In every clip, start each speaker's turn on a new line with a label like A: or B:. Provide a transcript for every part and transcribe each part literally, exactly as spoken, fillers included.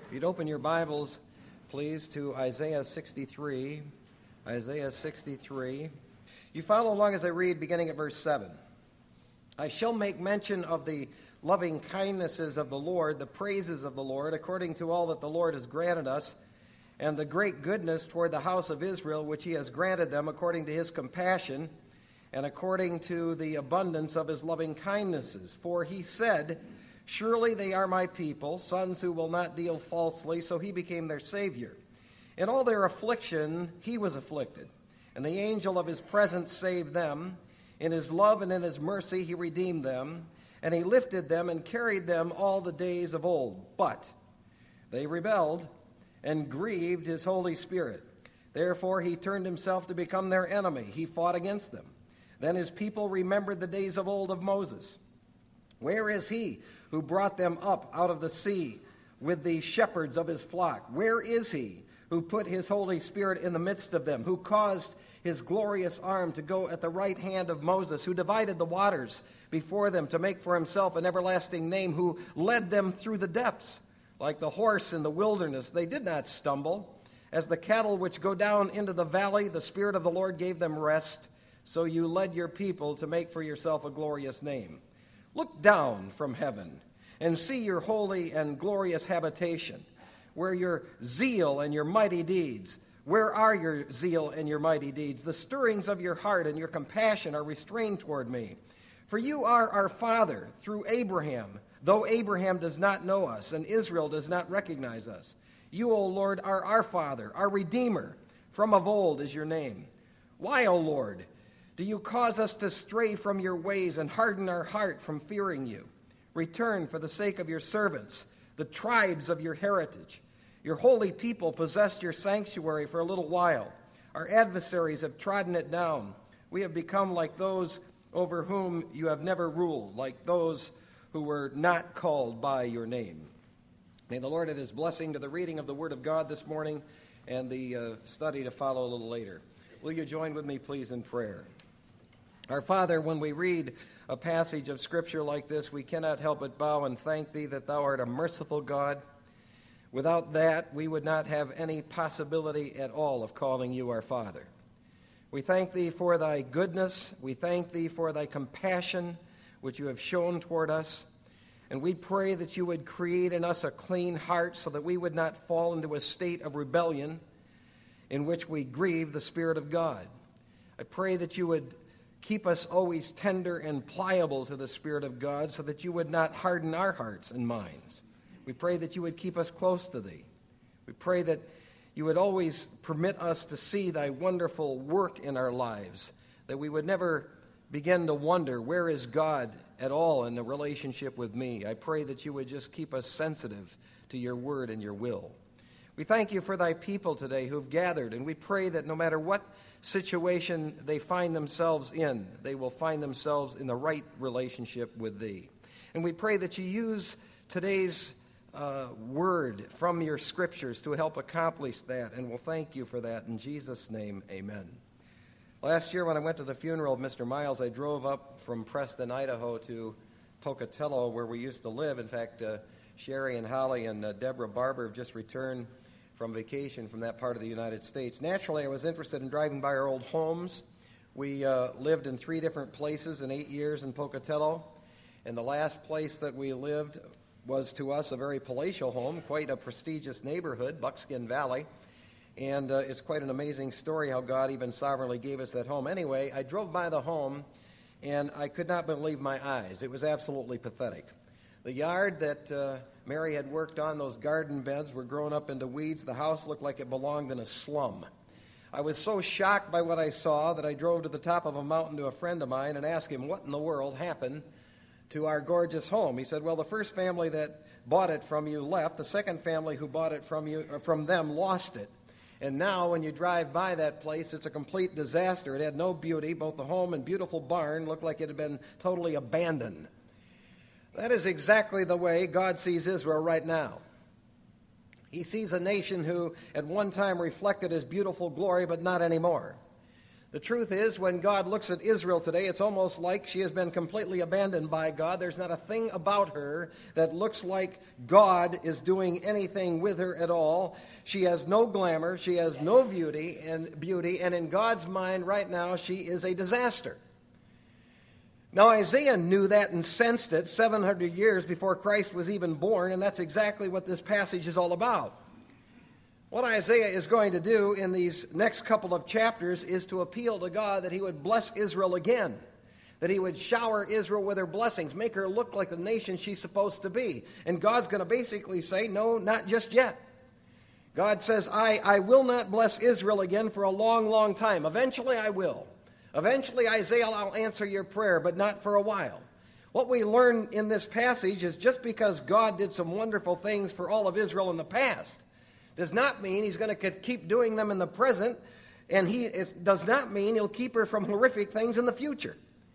A: If you'd open your Bibles, please, to Isaiah sixty-three. Isaiah sixty-three. You follow along as I read, beginning at verse seven. I shall make mention of the loving kindnesses of the Lord, the praises of the Lord, according to all that the Lord has granted us, and the great goodness toward the house of Israel, which he has granted them according to his compassion, and according to the abundance of his loving kindnesses. For he said, surely they are my people, sons who will not deal falsely, so he became their Savior. In all their affliction he was afflicted, and the angel of his presence saved them. In his love and in his mercy he redeemed them, and he lifted them and carried them all the days of old. But they rebelled and grieved his Holy Spirit. Therefore he turned himself to become their enemy. He fought against them. Then his people remembered the days of old of Moses. Where is he who brought them up out of the sea with the shepherds of his flock? Where is he who put his Holy Spirit in the midst of them, who caused his glorious arm to go at the right hand of Moses, who divided the waters before them to make for himself an everlasting name, who led them through the depths? Like the horse in the wilderness, they did not stumble. As the cattle which go down into the valley, the Spirit of the Lord gave them rest. So you led your people to make for yourself a glorious name. Look down from heaven and see your holy and glorious habitation, where your zeal and your mighty deeds. Where are your zeal and your mighty deeds? The stirrings of your heart and your compassion are restrained toward me. For you are our father through Abraham, though Abraham does not know us and Israel does not recognize us. You, O Lord, are our Father, our Redeemer. From of old is your name. Why, O Lord, do you cause us to stray from your ways and harden our heart from fearing you? Return for the sake of your servants, the tribes of your heritage. Your holy people possessed your sanctuary for a little while. Our adversaries have trodden it down. We have become like those over whom you have never ruled, like those who were not called by your name. May the Lord add his blessing to the reading of the Word of God this morning and the uh, study to follow a little later. Will you join with me, please, in prayer? Our Father, when we read a passage of Scripture like this, we cannot help but bow and thank thee that thou art a merciful God. Without that, we would not have any possibility at all of calling you our Father. We thank thee for thy goodness. We thank thee for thy compassion, which you have shown toward us. And we pray that you would create in us a clean heart so that we would not fall into a state of rebellion in which we grieve the Spirit of God. I pray that you would keep us always tender and pliable to the Spirit of God so that you would not harden our hearts and minds. We pray that you would keep us close to thee. We pray that you would always permit us to see thy wonderful work in our lives, that we would never begin to wonder, where is God at all in the relationship with me? I pray that you would just keep us sensitive to your word and your will. We thank you for thy people today who've gathered, and we pray that no matter what situation they find themselves in, they will find themselves in the right relationship with thee. And we pray that you use today's uh, word from your scriptures to help accomplish that, and we'll thank you for that. In Jesus' name, amen. Last year when I went to the funeral of Mister Miles, I drove up from Preston, Idaho to Pocatello, where we used to live. In fact, uh, Sherry and Holly and uh, Deborah Barber have just returned from vacation from that part of the United States. Naturally, I was interested in driving by our old homes. We uh, lived in three different places in eight years in Pocatello, and the last place that we lived was to us a very palatial home, quite a prestigious neighborhood, Buckskin Valley. And uh, it's quite an amazing story how God even sovereignly gave us that home. Anyway, I drove by the home, and I could not believe my eyes. It was absolutely pathetic. The yard that uh, Mary had worked on, those garden beds, were grown up into weeds. The house looked like it belonged in a slum. I was so shocked by what I saw that I drove to the top of a mountain to a friend of mine and asked him what in the world happened to our gorgeous home. He said, well, the first family that bought it from you left. The second family who bought it from you, or from them lost it. And now when you drive by that place, it's a complete disaster. It had no beauty. Both the home and beautiful barn looked like it had been totally abandoned. That is exactly the way God sees Israel right now. He sees a nation who at one time reflected his beautiful glory, but not anymore. The truth is, when God looks at Israel today, it's almost like she has been completely abandoned by God. There's not a thing about her that looks like God is doing anything with her at all. She has no glamour, she has no beauty, and beauty, and in God's mind right now, she is a disaster. Now, Isaiah knew that and sensed it seven hundred years before Christ was even born, and that's exactly what this passage is all about. What Isaiah is going to do in these next couple of chapters is to appeal to God that he would bless Israel again, that he would shower Israel with her blessings, make her look like the nation she's supposed to be. And God's going to basically say, no, not just yet. God says, I, I will not bless Israel again for a long, long time. Eventually I will. Eventually, Isaiah, I'll answer your prayer, but not for a while. What we learn in this passage is just because God did some wonderful things for all of Israel in the past does not mean he's going to keep doing them in the present, and he it does not mean he'll keep her from horrific things in the future.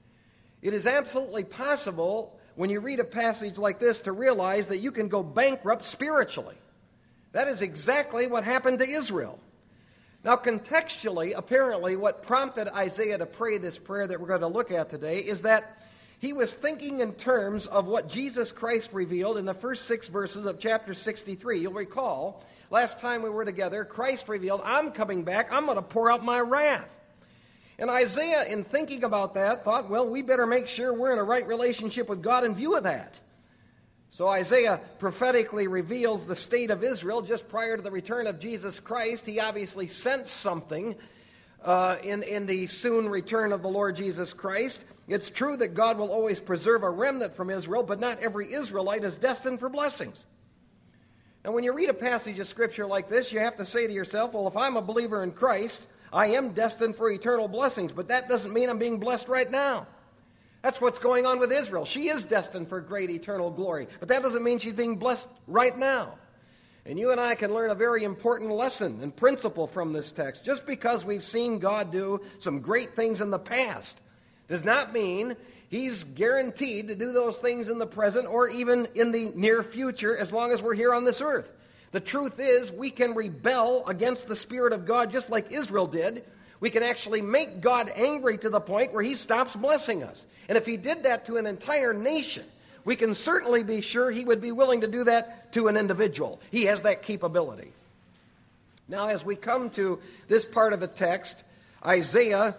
A: It is absolutely possible, when you read a passage like this, to realize that you can go bankrupt spiritually. That is exactly what happened to Israel. Now, contextually, apparently, what prompted Isaiah to pray this prayer that we're going to look at today is that he was thinking in terms of what Jesus Christ revealed in the first six verses of chapter sixty-three. You'll recall, last time we were together, Christ revealed, I'm coming back, I'm going to pour out my wrath. And Isaiah, in thinking about that, thought, well, we better make sure we're in a right relationship with God in view of that. So Isaiah prophetically reveals the state of Israel just prior to the return of Jesus Christ. He obviously sensed something uh, in, in the soon return of the Lord Jesus Christ. It's true that God will always preserve a remnant from Israel, but not every Israelite is destined for blessings. Now, when you read a passage of Scripture like this, you have to say to yourself, well, if I'm a believer in Christ, I am destined for eternal blessings, but that doesn't mean I'm being blessed right now. That's what's going on with Israel. She is destined for great eternal glory, but that doesn't mean she's being blessed right now. And you and I can learn a very important lesson and principle from this text. Just because we've seen God do some great things in the past does not mean he's guaranteed to do those things in the present or even in the near future as long as we're here on this earth. The truth is, we can rebel against the Spirit of God just like Israel did. We can actually make God angry to the point where he stops blessing us. And if he did that to an entire nation, we can certainly be sure he would be willing to do that to an individual. He has that capability. Now, as we come to this part of the text, Isaiah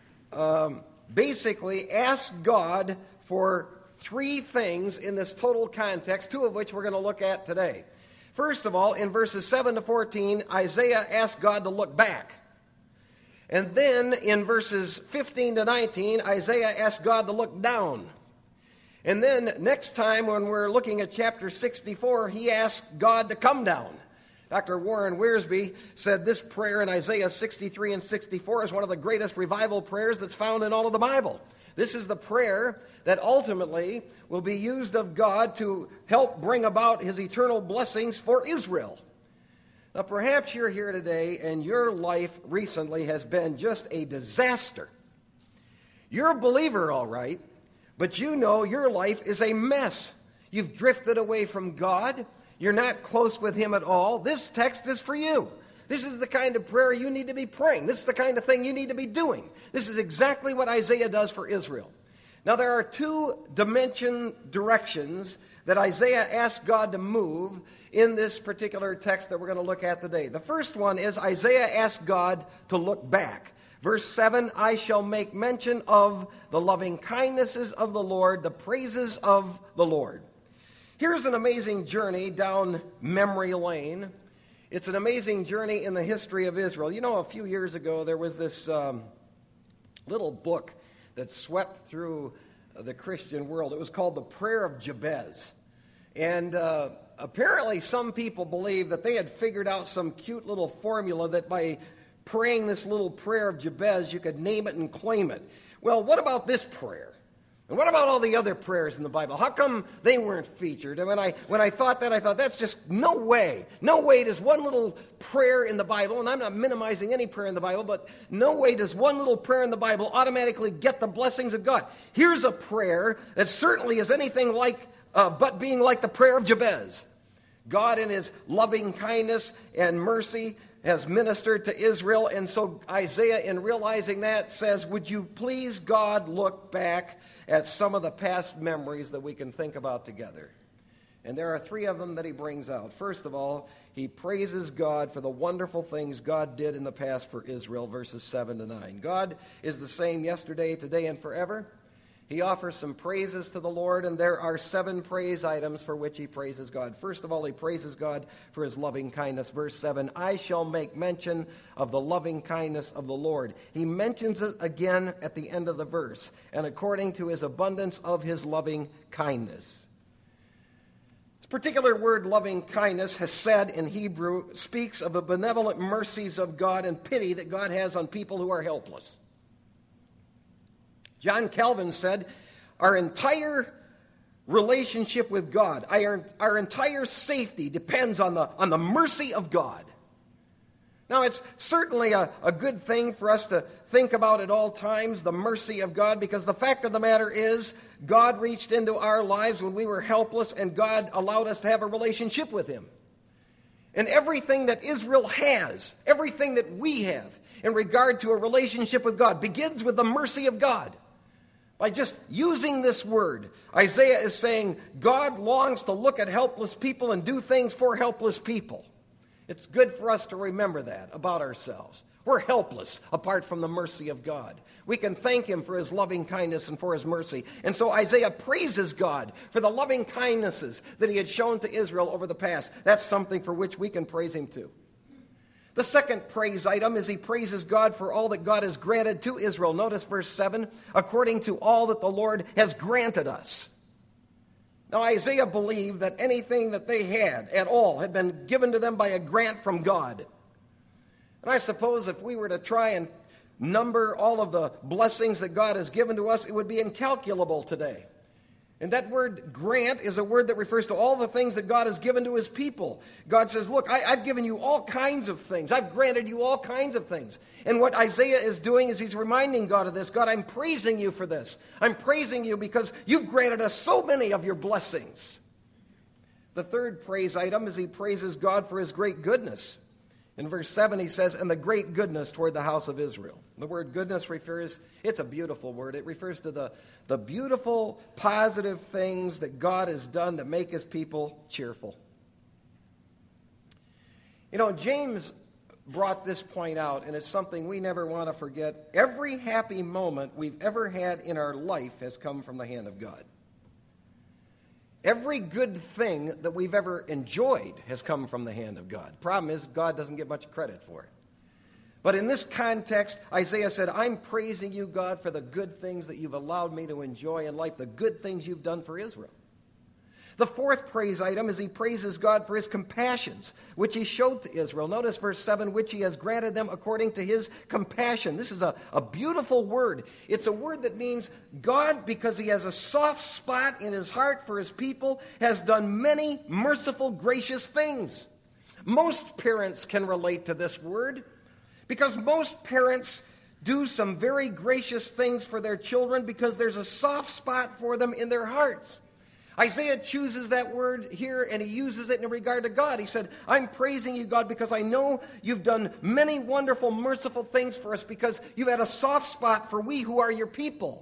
A: um, basically asks God for three things in this total context, two of which we're going to look at today. First of all, in verses seven to fourteen, Isaiah asks God to look back. And then in verses fifteen to nineteen, Isaiah asks God to look down. And then next time when we're looking at chapter sixty-four, he asks God to come down. Doctor Warren Wiersbe said this prayer in Isaiah sixty-three and sixty-four is one of the greatest revival prayers that's found in all of the Bible. This is the prayer that ultimately will be used of God to help bring about his eternal blessings for Israel. Now, perhaps you're here today and your life recently has been just a disaster. You're a believer, all right, but you know your life is a mess. You've drifted away from God. You're not close with him at all. This text is for you. This is the kind of prayer you need to be praying. This is the kind of thing you need to be doing. This is exactly what Isaiah does for Israel. Now, there are two dimension directions that Isaiah asks God to move in this particular text that we're going to look at today. The first one is Isaiah asks God to look back. Verse seven, I shall make mention of the loving kindnesses of the Lord, the praises of the Lord. Here's an amazing journey down memory lane. It's an amazing journey in the history of Israel. You know, a few years ago, there was this um, little book that swept through the Christian world. It was called The Prayer of Jabez. And uh, apparently some people believe that they had figured out some cute little formula that by praying this little prayer of Jabez, you could name it and claim it. Well, what about this prayer? And what about all the other prayers in the Bible? How come they weren't featured? And when I when I thought that, I thought, that's just no way. No way does one little prayer in the Bible, and I'm not minimizing any prayer in the Bible, but no way does one little prayer in the Bible automatically get the blessings of God. Here's a prayer that certainly is anything like, uh, but being like the prayer of Jabez. God in his loving kindness and mercy has ministered to Israel. And so Isaiah, in realizing that, says, would you please, God, look back at some of the past memories that we can think about together? And there are three of them that he brings out. First of all, he praises God for the wonderful things God did in the past for Israel, verses seven to nine. God is the same yesterday, today, and forever. He offers some praises to the Lord, and there are seven praise items for which he praises God. First of all, he praises God for his loving kindness. Verse seven, I shall make mention of the loving kindness of the Lord. He mentions it again at the end of the verse, and according to his abundance of his loving kindness. This particular word, loving kindness, hesed in Hebrew, speaks of the benevolent mercies of God and pity that God has on people who are helpless. John Calvin said, our entire relationship with God, our, our entire safety depends on the, on the mercy of God. Now, it's certainly a, a good thing for us to think about at all times, the mercy of God, because the fact of the matter is, God reached into our lives when we were helpless, and God allowed us to have a relationship with him. And everything that Israel has, everything that we have in regard to a relationship with God, begins with the mercy of God. By just using this word, Isaiah is saying God longs to look at helpless people and do things for helpless people. It's good for us to remember that about ourselves. We're helpless apart from the mercy of God. We can thank him for his loving kindness and for his mercy. And so Isaiah praises God for the loving kindnesses that he had shown to Israel over the past. That's something for which we can praise him too. The second praise item is he praises God for all that God has granted to Israel. Notice verse seven, according to all that the Lord has granted us. Now Isaiah believed that anything that they had at all had been given to them by a grant from God. And I suppose if we were to try and number all of the blessings that God has given to us, it would be incalculable today. And that word grant is a word that refers to all the things that God has given to his people. God says, look, I, I've given you all kinds of things. I've granted you all kinds of things. And what Isaiah is doing is he's reminding God of this. God, I'm praising you for this. I'm praising you because you've granted us so many of your blessings. The third praise item is he praises God for his great goodness. In verse seven, he says, and the great goodness toward the house of Israel. The word goodness refers, it's a beautiful word. It refers to the, the beautiful, positive things that God has done that make his people cheerful. You know, James brought this point out, and it's something we never want to forget. Every happy moment we've ever had in our life has come from the hand of God. Every good thing that we've ever enjoyed has come from the hand of God. Problem is, God doesn't get much credit for it. But in this context, Isaiah said, I'm praising you, God, for the good things that you've allowed me to enjoy in life, the good things you've done for Israel. The fourth praise item is he praises God for his compassions, which he showed to Israel. Notice verse seven, which he has granted them according to his compassion. This is a, a beautiful word. It's a word that means God, because he has a soft spot in his heart for his people, has done many merciful, gracious things. Most parents can relate to this word because most parents do some very gracious things for their children because there's a soft spot for them in their hearts. Isaiah chooses that word here, and he uses it in regard to God. He said, I'm praising you, God, because I know you've done many wonderful, merciful things for us because you've had a soft spot for we who are your people.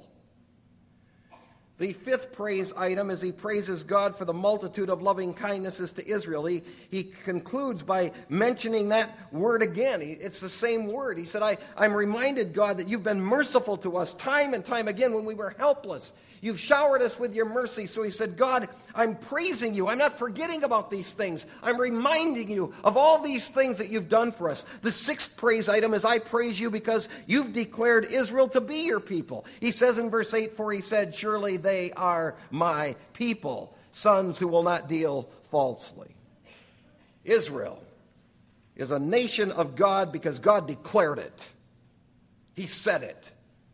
A: The fifth praise item is he praises God for the multitude of loving kindnesses to Israel. He, he concludes by mentioning that word again. He, it's the same word. He said, I, I'm reminded, God, that you've been merciful to us time and time again when we were helpless. You've showered us with your mercy. So he said, God, I'm praising you. I'm not forgetting about these things. I'm reminding you of all these things that you've done for us. The sixth praise item is I praise you because you've declared Israel to be your people. He says in verse eight, for he said, surely they are my people, sons who will not deal falsely. Israel is a nation of God because God declared it. He said it.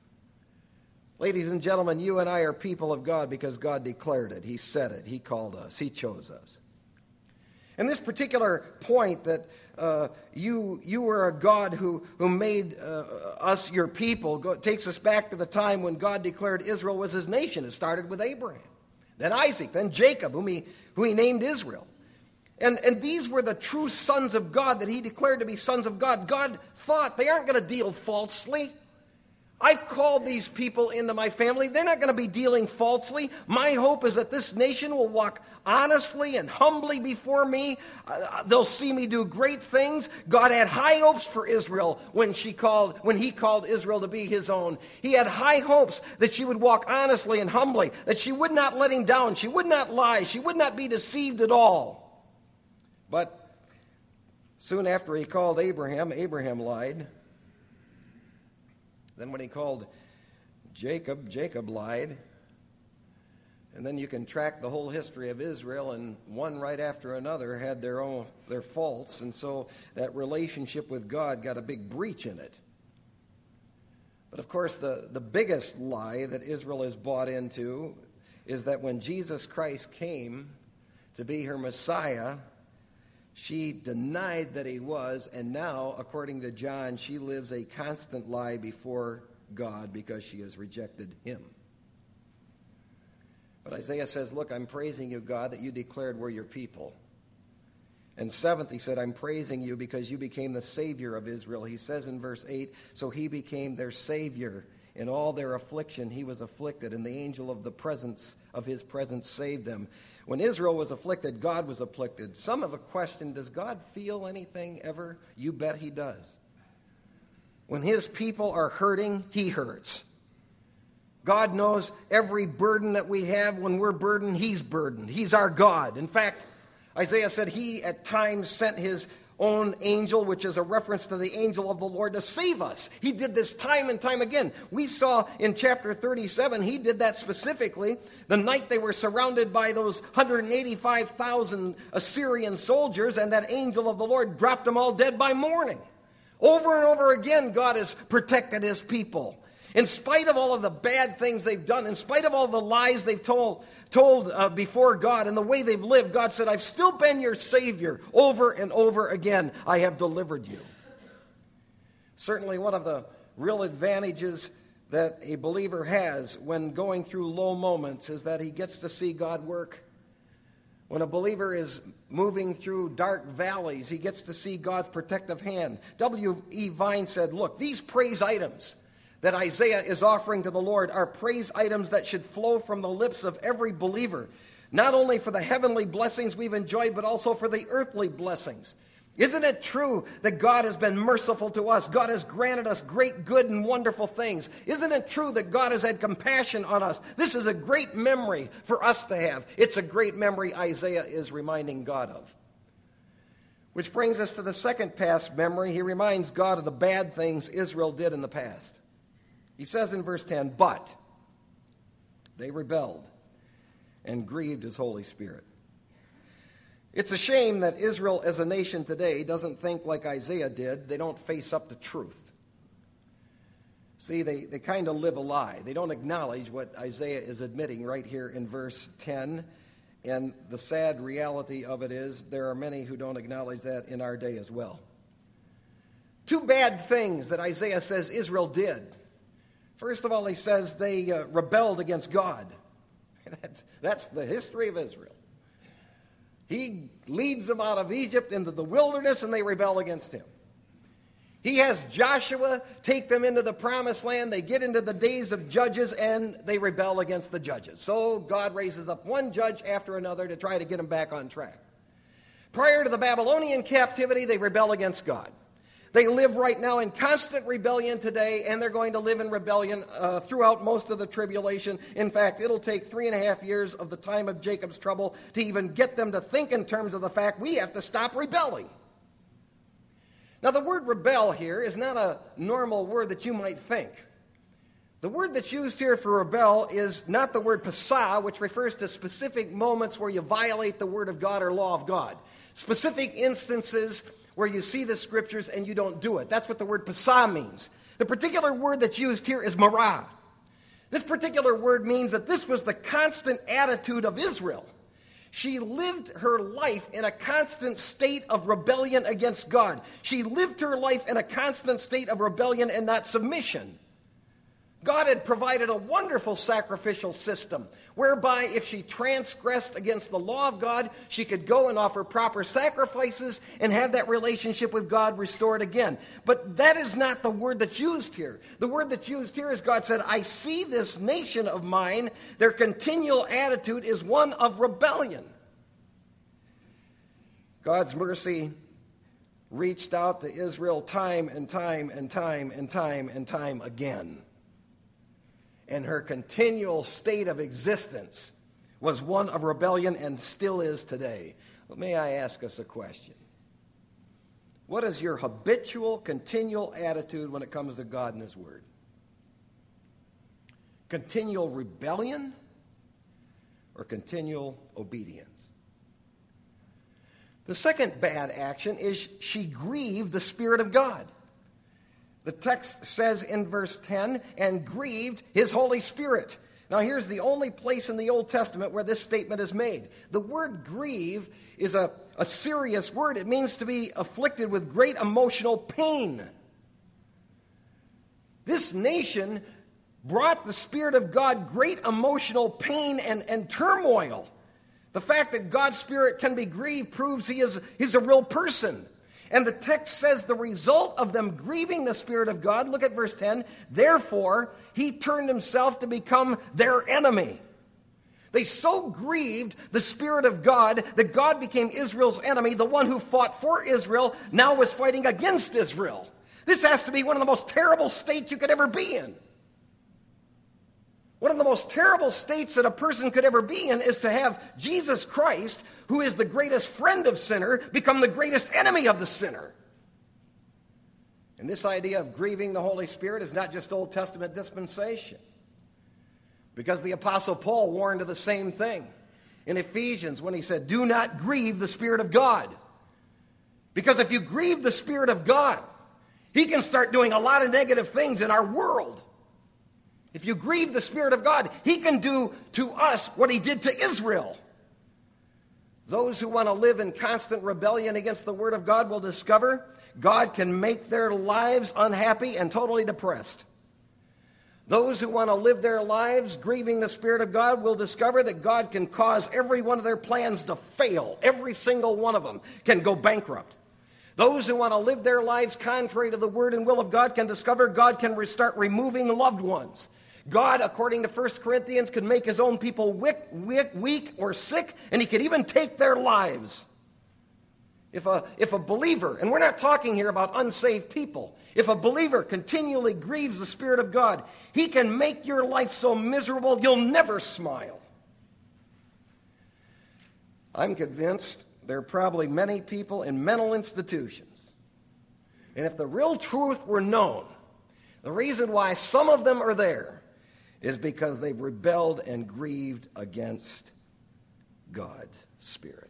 A: Ladies and gentlemen, you and I are people of God because God declared it. He said it. He called us. He chose us. And this particular point that uh, you you were a God who, who made uh, us your people go, takes us back to the time when God declared Israel was his nation. It started with Abraham, then Isaac, then Jacob, whom he, who he named Israel. And, and these were the true sons of God that he declared to be sons of God. God thought they aren't going to deal falsely. I've called these people into my family. They're not going to be dealing falsely. My hope is that this nation will walk honestly and humbly before me. Uh, they'll see me do great things. God had high hopes for Israel when she called, when he called Israel to be his own. He had high hopes that she would walk honestly and humbly, that she would not let him down. She would not lie. She would not be deceived at all. But soon after he called Abraham, Abraham lied. Then when he called Jacob, Jacob lied. And then you can track the whole history of Israel, and one right after another had their own their faults, and so that relationship with God got a big breach in it. But of course, the, the biggest lie that Israel is bought into is that when Jesus Christ came to be her Messiah, she denied that he was, and now, according to John, she lives a constant lie before God because she has rejected him. But Isaiah says, look, I'm praising you, God, that you declared we're your people. And seventh, he said, I'm praising you because you became the Savior of Israel. He says in verse eight, so he became their Savior. In all their affliction he was afflicted, and the angel of the presence of his presence saved them. When Israel was afflicted, God was afflicted. Some have a question, does God feel anything ever? You bet he does. When his people are hurting, he hurts. God knows every burden that we have. When we're burdened, he's burdened. He's our God. In fact, Isaiah said he at times sent his own angel, which is a reference to the angel of the Lord, to save us. He did this time and time again. We saw in chapter thirty-seven, he did that specifically the night they were surrounded by those one hundred eighty-five thousand Assyrian soldiers, and that angel of the Lord dropped them all dead by morning. Over and over again, God has protected his people. In spite of all of the bad things they've done, in spite of all the lies they've told, told uh, before God and the way they've lived, God said, I've still been your Savior. Over and over again, I have delivered you. Certainly one of the real advantages that a believer has when going through low moments is that he gets to see God work. When a believer is moving through dark valleys, he gets to see God's protective hand. W E Vine said, look, these praise items that Isaiah is offering to the Lord are praise items that should flow from the lips of every believer, not only for the heavenly blessings we've enjoyed, but also for the earthly blessings. Isn't it true that God has been merciful to us? God has granted us great, good, and wonderful things. Isn't it true that God has had compassion on us? This is a great memory for us to have. It's a great memory Isaiah is reminding God of. Which brings us to the second past memory. He reminds God of the bad things Israel did in the past. He says in verse ten, but they rebelled and grieved his Holy Spirit. It's a shame that Israel as a nation today doesn't think like Isaiah did. They don't face up to truth. See, they, they kind of live a lie. They don't acknowledge what Isaiah is admitting right here in verse ten. And the sad reality of it is there are many who don't acknowledge that in our day as well. Two bad things that Isaiah says Israel did. First of all, he says they uh, rebelled against God. That's, that's the history of Israel. He leads them out of Egypt into the wilderness, and they rebel against him. He has Joshua take them into the promised land. They get into the days of judges, and they rebel against the judges. So God raises up one judge after another to try to get them back on track. Prior to the Babylonian captivity, they rebel against God. They live right now in constant rebellion today, and they're going to live in rebellion uh, throughout most of the tribulation. In fact, it'll take three and a half years of the time of Jacob's trouble to even get them to think in terms of the fact we have to stop rebelling. Now, the word rebel here is not a normal word that you might think. The word that's used here for rebel is not the word pasa, which refers to specific moments where you violate the word of God or law of God. Specific instances where you see the scriptures and you don't do it. That's what the word pasa means. The particular word that's used here is marah. This particular word means that this was the constant attitude of Israel. She lived her life in a constant state of rebellion against God. She lived her life in a constant state of rebellion and not submission. God had provided a wonderful sacrificial system whereby if she transgressed against the law of God, she could go and offer proper sacrifices and have that relationship with God restored again. But that is not the word that's used here. The word that's used here is God said, I see this nation of mine, their continual attitude is one of rebellion. God's mercy reached out to Israel time and time and time and time and time again. And her continual state of existence was one of rebellion and still is today. Well, may I ask us a question? What is your habitual, continual attitude when it comes to God and His Word? Continual rebellion or continual obedience? The second bad action is she grieved the Spirit of God. The text says in verse ten, and grieved His Holy Spirit. Now here's the only place in the Old Testament where this statement is made. The word grieve is a, a serious word. It means to be afflicted with great emotional pain. This nation brought the Spirit of God great emotional pain and, and turmoil. The fact that God's Spirit can be grieved proves he is he's a real person. And the text says the result of them grieving the Spirit of God, look at verse ten, therefore He turned Himself to become their enemy. They so grieved the Spirit of God that God became Israel's enemy. The one who fought for Israel now was fighting against Israel. This has to be one of the most terrible states you could ever be in. One of the most terrible states that a person could ever be in is to have Jesus Christ, who is the greatest friend of sinner, become the greatest enemy of the sinner. And this idea of grieving the Holy Spirit is not just Old Testament dispensation. Because the Apostle Paul warned of the same thing in Ephesians when he said, do not grieve the Spirit of God. Because if you grieve the Spirit of God, He can start doing a lot of negative things in our world. If you grieve the Spirit of God, He can do to us what He did to Israel. Those who want to live in constant rebellion against the Word of God will discover God can make their lives unhappy and totally depressed. Those who want to live their lives grieving the Spirit of God will discover that God can cause every one of their plans to fail. Every single one of them can go bankrupt. Those who want to live their lives contrary to the Word and will of God can discover God can start removing loved ones. God, according to First Corinthians, could make His own people weak, weak, weak or sick, and He could even take their lives. If a, if a believer, and we're not talking here about unsaved people, if a believer continually grieves the Spirit of God, He can make your life so miserable you'll never smile. I'm convinced there are probably many people in mental institutions. And if the real truth were known, the reason why some of them are there is because they've rebelled and grieved against God's Spirit.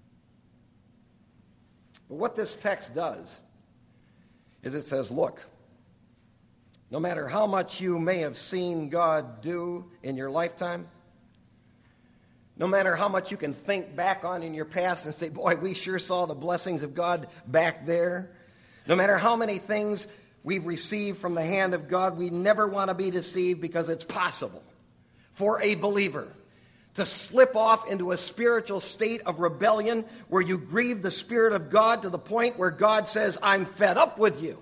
A: But what this text does is it says, look, no matter how much you may have seen God do in your lifetime, no matter how much you can think back on in your past and say, boy, we sure saw the blessings of God back there, no matter how many things we've received from the hand of God, we never want to be deceived because it's possible for a believer to slip off into a spiritual state of rebellion where you grieve the Spirit of God to the point where God says, I'm fed up with you.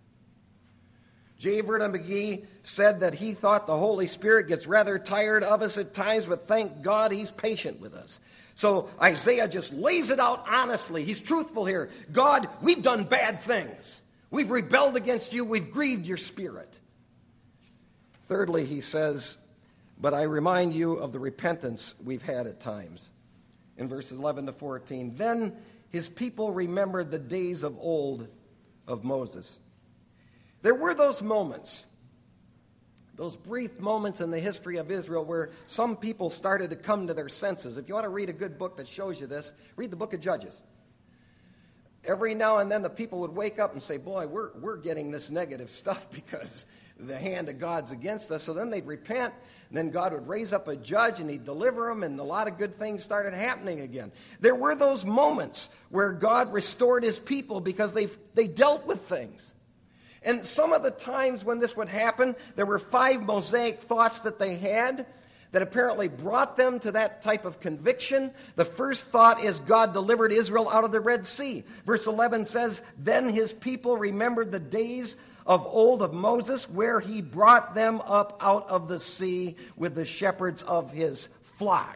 A: J. Vernon McGee said that he thought the Holy Spirit gets rather tired of us at times, but thank God He's patient with us. So Isaiah just lays it out honestly. He's truthful here. God, we've done bad things. We've rebelled against you. We've grieved your Spirit. Thirdly, he says, but I remind you of the repentance we've had at times. In verses eleven to fourteen, then His people remembered the days of old of Moses. There were those moments, those brief moments in the history of Israel where some people started to come to their senses. If you want to read a good book that shows you this, read the book of Judges. Every now and then the people would wake up and say, boy, we're, we're getting this negative stuff because the hand of God's against us. So then they'd repent, and then God would raise up a judge and He'd deliver them, and a lot of good things started happening again. There were those moments where God restored His people because they they dealt with things. And some of the times when this would happen, there were five Mosaic thoughts that they had that apparently brought them to that type of conviction. The first thought is God delivered Israel out of the Red Sea. Verse eleven says, "Then his people remembered the days of old of Moses, where he brought them up out of the sea with the shepherds of his flock."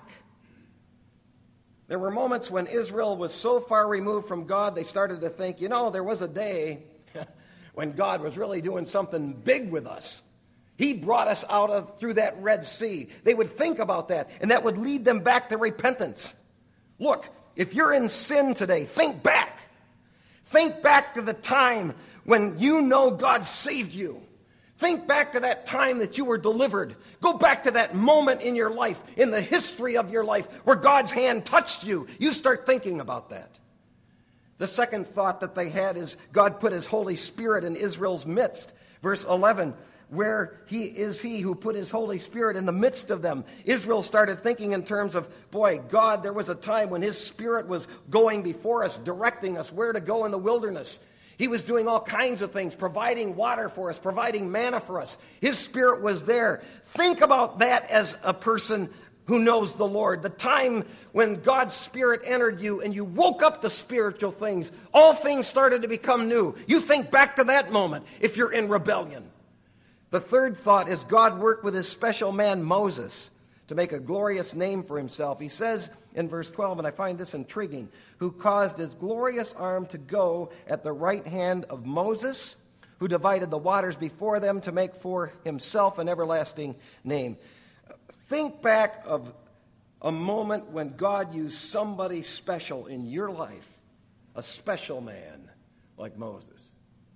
A: There were moments when Israel was so far removed from God, they started to think, you know, there was a day when God was really doing something big with us. He brought us out of through that Red Sea. They would think about that, and that would lead them back to repentance. Look, if you're in sin today, think back. Think back to the time when you know God saved you. Think back to that time that you were delivered. Go back to that moment in your life, in the history of your life, where God's hand touched you. You start thinking about that. The second thought that they had is God put his Holy Spirit in Israel's midst. Verse eleven, where he is he who put his Holy Spirit in the midst of them. Israel started thinking in terms of, boy, God, there was a time when his Spirit was going before us, directing us where to go in the wilderness. He was doing all kinds of things, providing water for us, providing manna for us. His Spirit was there. Think about that as a person who knows the Lord. The time when God's Spirit entered you and you woke up to spiritual things. All things started to become new. You think back to that moment if you're in rebellion. The third thought is God worked with his special man Moses to make a glorious name for himself. He says in verse twelve, and I find this intriguing, who caused his glorious arm to go at the right hand of Moses, who divided the waters before them to make for himself an everlasting name. Think back of a moment when God used somebody special in your life, a special man like Moses.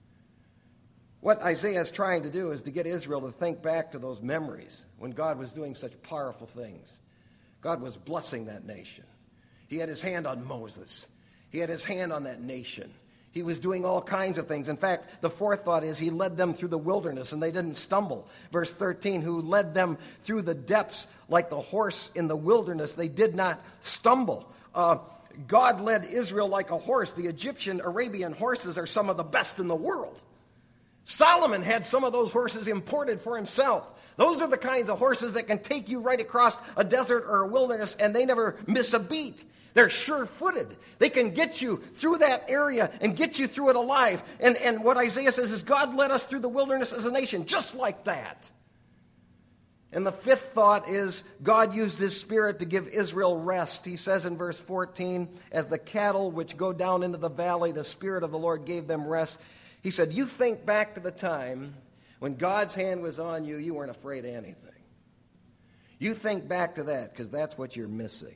A: What Isaiah is trying to do is to get Israel to think back to those memories when God was doing such powerful things. God was blessing that nation. He had his hand on Moses. He had his hand on that nation. He was doing all kinds of things. In fact, the fourth thought is he led them through the wilderness and they didn't stumble. Verse thirteen, who led them through the depths like the horse in the wilderness. They did not stumble. Uh, God led Israel like a horse. The Egyptian Arabian horses are some of the best in the world. Solomon had some of those horses imported for himself. Those are the kinds of horses that can take you right across a desert or a wilderness and they never miss a beat. They're sure-footed. They can get you through that area and get you through it alive. And, and what Isaiah says is God led us through the wilderness as a nation, just like that. And the fifth thought is God used his Spirit to give Israel rest. He says in verse fourteen, as the cattle which go down into the valley, the Spirit of the Lord gave them rest. He said, you think back to the time when God's hand was on you, you weren't afraid of anything. You think back to that because that's what you're missing.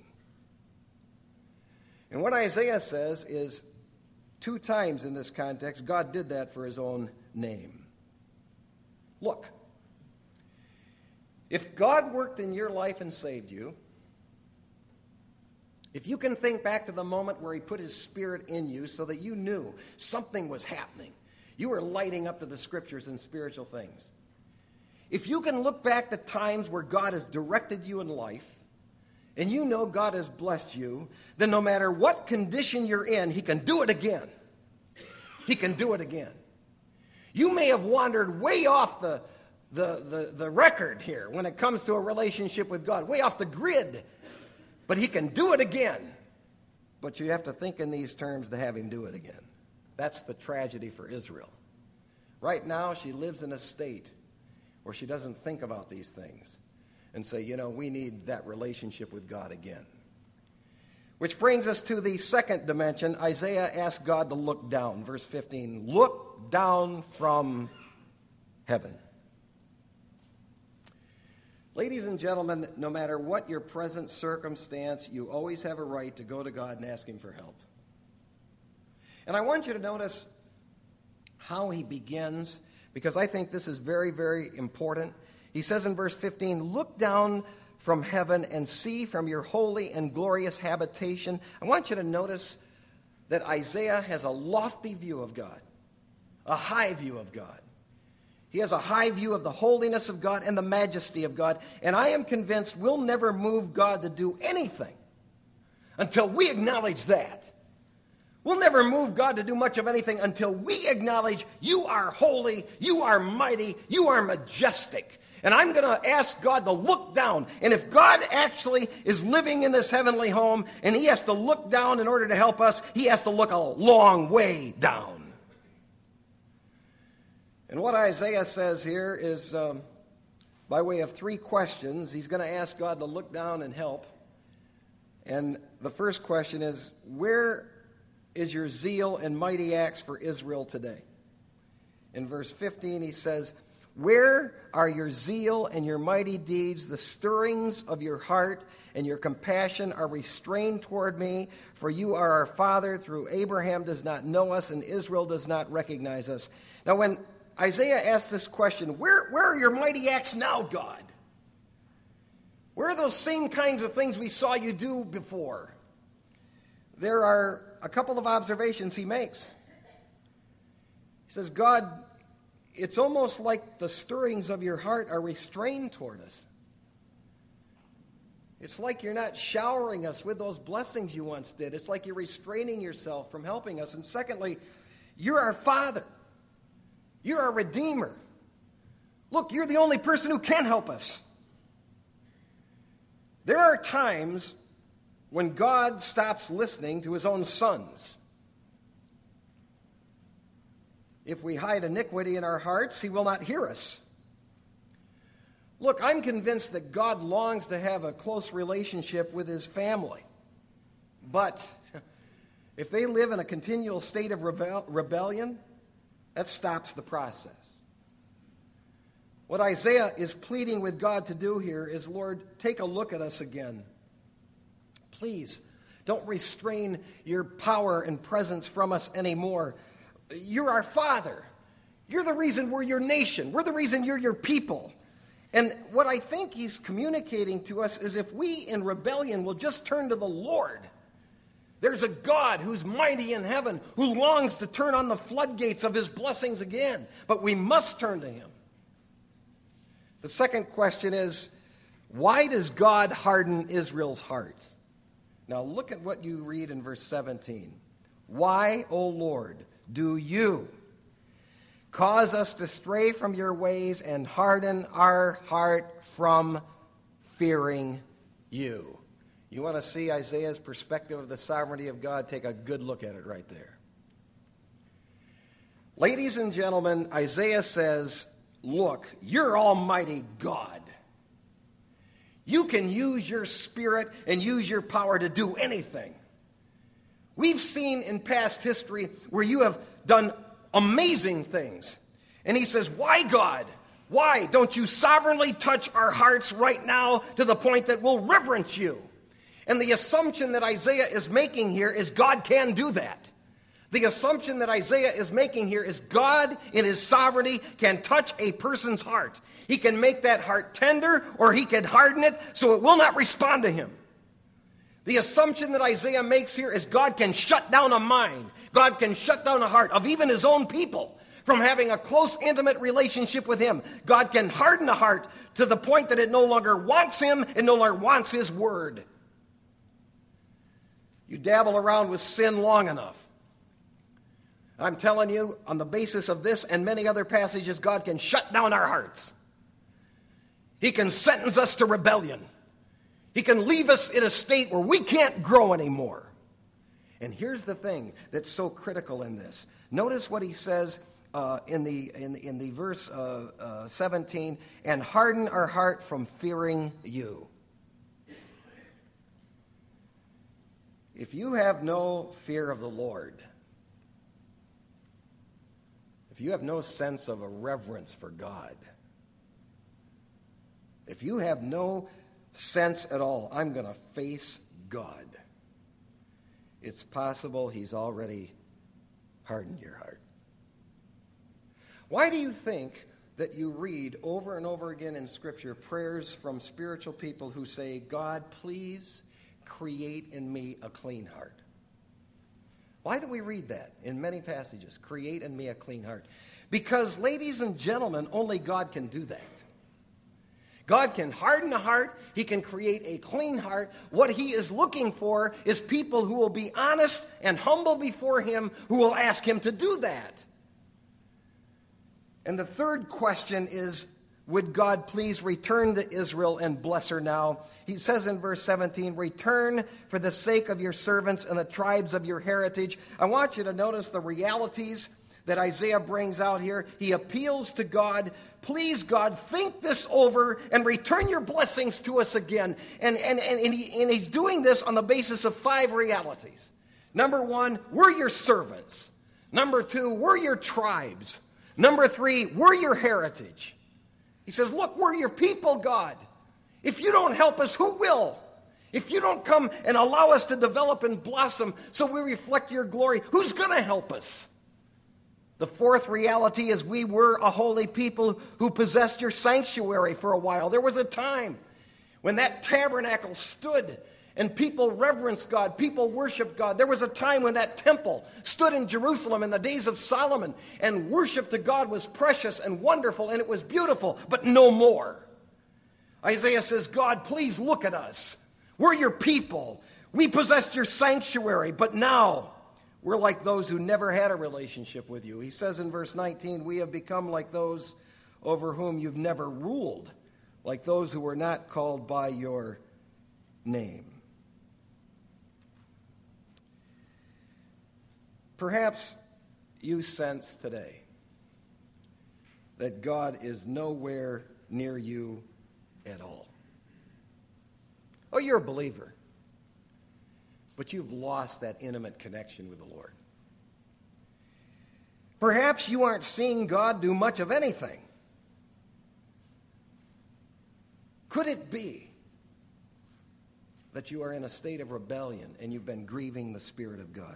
A: And what Isaiah says is two times in this context, God did that for his own name. Look, if God worked in your life and saved you, if you can think back to the moment where he put his Spirit in you so that you knew something was happening, you were lighting up to the Scriptures and spiritual things. If you can look back to times where God has directed you in life, and you know God has blessed you, then no matter what condition you're in, he can do it again. He can do it again. You may have wandered way off the, the, the, the record here when it comes to a relationship with God, way off the grid, but he can do it again. But you have to think in these terms to have him do it again. That's the tragedy for Israel. Right now, she lives in a state where she doesn't think about these things and say, you know, we need that relationship with God again. Which brings us to the second dimension. Isaiah asked God to look down. Verse fifteen, look down from heaven. Ladies and gentlemen, no matter what your present circumstance, you always have a right to go to God and ask him for help. And I want you to notice how he begins, because I think this is very, very important. He says in verse fifteen, look down from heaven and see from your holy and glorious habitation. I want you to notice that Isaiah has a lofty view of God, a high view of God. He has a high view of the holiness of God and the majesty of God. And I am convinced we'll never move God to do anything until we acknowledge that. We'll never move God to do much of anything until we acknowledge you are holy, you are mighty, you are majestic. And I'm going to ask God to look down. And if God actually is living in this heavenly home and he has to look down in order to help us, he has to look a long way down. And what Isaiah says here is, um, by way of three questions, he's going to ask God to look down and help. And the first question is, where is your zeal and mighty acts for Israel today? In verse fifteen, he says, where are your zeal and your mighty deeds? The stirrings of your heart and your compassion are restrained toward me, for you are our father. Through Abraham does not know us, and Israel does not recognize us. Now, when Isaiah asked this question, where, where are your mighty acts now, God? Where are those same kinds of things we saw you do before? There are a couple of observations he makes. He says, God, it's almost like the stirrings of your heart are restrained toward us. It's like you're not showering us with those blessings you once did. It's like you're restraining yourself from helping us. And secondly, you're our Father. You're our Redeemer. Look, you're the only person who can help us. There are times when God stops listening to his own sons. If we hide iniquity in our hearts, he will not hear us. Look, I'm convinced that God longs to have a close relationship with his family. But if they live in a continual state of rebel- rebellion, that stops the process. What Isaiah is pleading with God to do here is, Lord, take a look at us again. Please, don't restrain your power and presence from us anymore. You're our Father. You're the reason we're your nation. We're the reason you're your people. And what I think he's communicating to us is if we in rebellion will just turn to the Lord, there's a God who's mighty in heaven, who longs to turn on the floodgates of his blessings again. But we must turn to him. The second question is, why does God harden Israel's hearts? Now look at what you read in verse seventeen. Why, O Lord, do you cause us to stray from your ways and harden our heart from fearing you? You want to see Isaiah's perspective of the sovereignty of God? Take a good look at it right there. Ladies and gentlemen, Isaiah says, look, you're Almighty God. You can use your spirit and use your power to do anything. We've seen in past history where you have done amazing things. And he says, why, God? Why don't you sovereignly touch our hearts right now to the point that we'll reverence you? And the assumption that Isaiah is making here is God can do that. The assumption that Isaiah is making here is God, in his sovereignty, can touch a person's heart. He can make that heart tender, or he can harden it so it will not respond to him. The assumption that Isaiah makes here is God can shut down a mind. God can shut down a heart of even his own people from having a close, intimate relationship with him. God can harden a heart to the point that it no longer wants him and no longer wants his word. You dabble around with sin long enough, I'm telling you, on the basis of this and many other passages, God can shut down our hearts. He can sentence us to rebellion. He can leave us in a state where we can't grow anymore. And here's the thing that's so critical in this. Notice what he says uh, in the in, in the verse uh, uh, seventeen, and harden our heart from fearing you. If you have no fear of the Lord, if you have no sense of a reverence for God, if you have no sense at all, I'm going to face God, it's possible he's already hardened your heart. Why do you think that you read over and over again in Scripture prayers from spiritual people who say, God, please create in me a clean heart? Why do we read that in many passages? Create in me a clean heart. Because, ladies and gentlemen, only God can do that. God can harden a heart. He can create a clean heart. What he is looking for is people who will be honest and humble before him, who will ask him to do that. And the third question is, would God please return to Israel and bless her now? He says in verse seventeen, return for the sake of your servants and the tribes of your heritage. I want you to notice the realities that Isaiah brings out here. He appeals to God. Please, God, think this over and return your blessings to us again. And, and, and, and, he, and he's doing this on the basis of five realities. Number one, we're your servants. Number two, we're your tribes. Number three, we're your heritage. He says, look, we're your people, God. If you don't help us, who will? If you don't come and allow us to develop and blossom so we reflect your glory, who's going to help us? The fourth reality is we were a holy people who possessed your sanctuary for a while. There was a time when that tabernacle stood and people reverenced God, people worshiped God. There was a time when that temple stood in Jerusalem in the days of Solomon, and worship to God was precious and wonderful, and it was beautiful, but no more. Isaiah says, God, please look at us. We're your people. We possessed your sanctuary, but now we're like those who never had a relationship with you. He says in verse nineteen, we have become like those over whom you've never ruled, like those who were not called by your name. Perhaps you sense today that God is nowhere near you at all. Oh, you're a believer, but you've lost that intimate connection with the Lord. Perhaps you aren't seeing God do much of anything. Could it be that you are in a state of rebellion and you've been grieving the Spirit of God?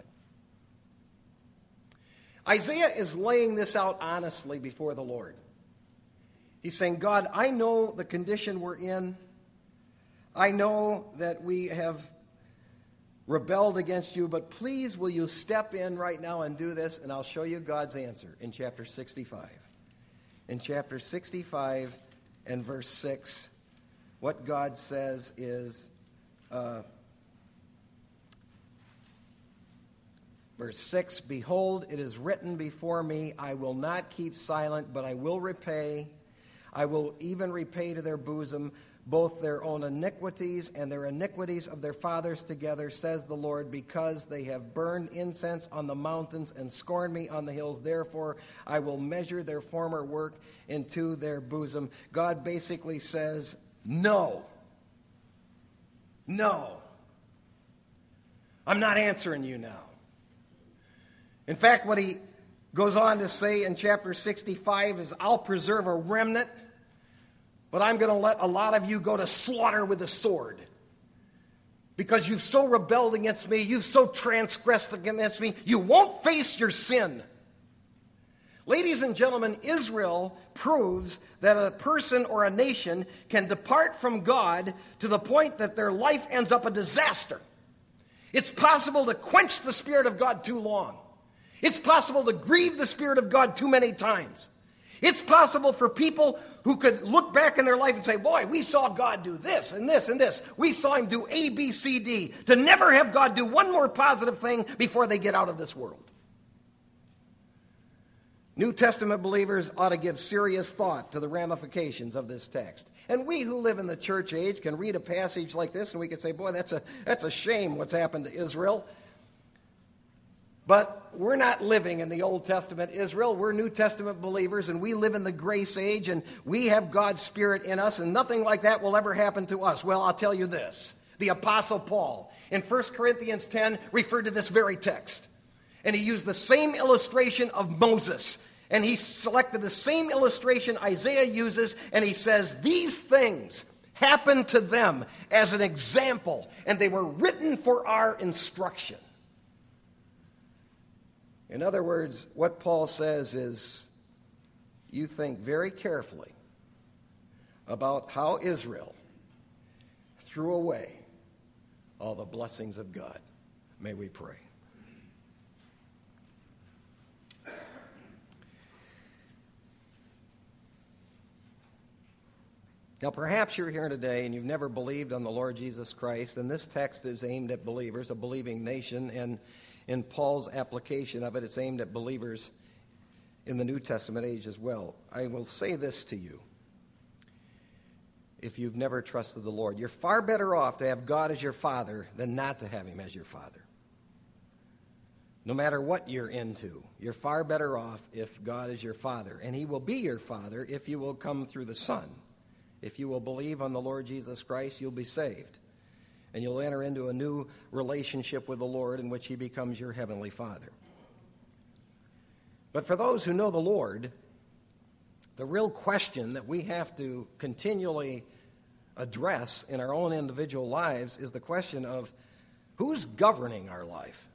A: Isaiah is laying this out honestly before the Lord. He's saying, God, I know the condition we're in. I know that we have rebelled against you, but please will you step in right now and do this, and I'll show you God's answer in chapter sixty-five. In chapter sixty-five and verse six, what God says is, uh, verse six, behold, it is written before me, I will not keep silent, but I will repay. I will even repay to their bosom both their own iniquities and their iniquities of their fathers together, says the Lord, because they have burned incense on the mountains and scorned me on the hills. Therefore, I will measure their former work into their bosom. God basically says, no. No. I'm not answering you now. In fact, what he goes on to say in chapter sixty-five is, I'll preserve a remnant, but I'm going to let a lot of you go to slaughter with the sword. Because you've so rebelled against me, you've so transgressed against me, you won't face your sin. Ladies and gentlemen, Israel proves that a person or a nation can depart from God to the point that their life ends up a disaster. It's possible to quench the Spirit of God too long. It's possible to grieve the Spirit of God too many times. It's possible for people who could look back in their life and say, boy, we saw God do this and this and this. We saw him do A, B, C, D, to never have God do one more positive thing before they get out of this world. New Testament believers ought to give serious thought to the ramifications of this text. And we who live in the church age can read a passage like this and we can say, boy, that's a, that's a shame what's happened to Israel. But we're not living in the Old Testament Israel. We're New Testament believers, and we live in the grace age, and we have God's Spirit in us, and nothing like that will ever happen to us. Well, I'll tell you this. The Apostle Paul, in First Corinthians ten, referred to this very text. And he used the same illustration of Moses. And he selected the same illustration Isaiah uses, and he says, these things happened to them as an example, and they were written for our instruction. In other words, what Paul says is, you think very carefully about how Israel threw away all the blessings of God. May we pray. Now, perhaps you're here today and you've never believed on the Lord Jesus Christ, and this text is aimed at believers, a believing nation, and in Paul's application of it, it's aimed at believers in the New Testament age as well. I will say this to you. If you've never trusted the Lord, you're far better off to have God as your Father than not to have Him as your Father. No matter what you're into, you're far better off if God is your Father. And He will be your Father if you will come through the Son. If you will believe on the Lord Jesus Christ, you'll be saved. And you'll enter into a new relationship with the Lord in which He becomes your Heavenly Father. But for those who know the Lord, the real question that we have to continually address in our own individual lives is the question of who's governing our life?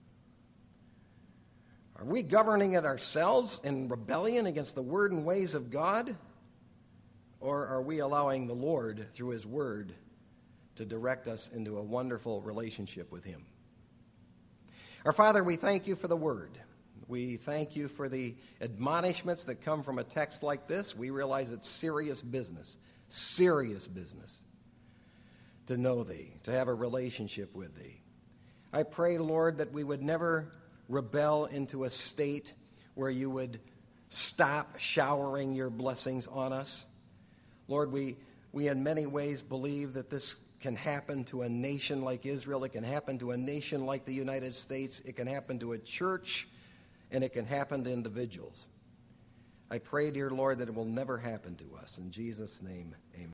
A: Are we governing it ourselves in rebellion against the word and ways of God? Or are we allowing the Lord, through His word, to direct us into a wonderful relationship with Him? Our Father, we thank You for the word. We thank You for the admonishments that come from a text like this. We realize it's serious business, serious business to know Thee, to have a relationship with Thee. I pray, Lord, that we would never rebel into a state where You would stop showering Your blessings on us. Lord, we, we in many ways believe that this can happen to a nation like Israel. It can happen to a nation like the United States. It can happen to a church, and it can happen to individuals. I pray, dear Lord, that it will never happen to us. In Jesus' name, amen.